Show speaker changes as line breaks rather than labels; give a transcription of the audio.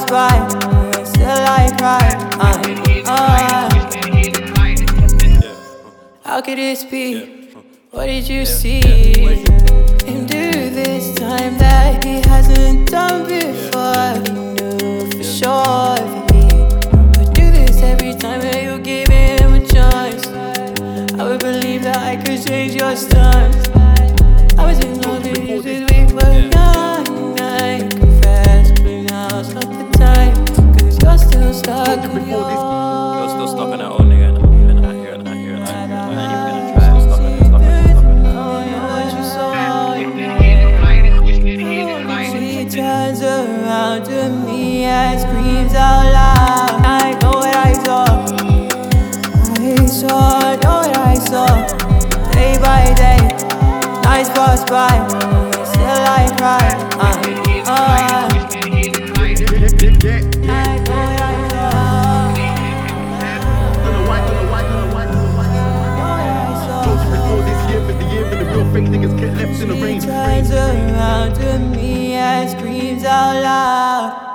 by, still I cry. How could this be? What did you see? Him do this time that he hasn't done before. He knew for sure that he would do this every time that you gave him a chance. I would believe that I could change your stance. I was in love with you since we were young. I confess, but now it's not the time. Cause you're still stuck on your.
You're still stuck on that old nigga. I hear it. I ain't even gonna try. Still stuck on it.
She turns around to me and screams out loud. I know what I saw. Know what I saw. Day by day, nights pass by, still I cry. She turns around to me and screams out loud.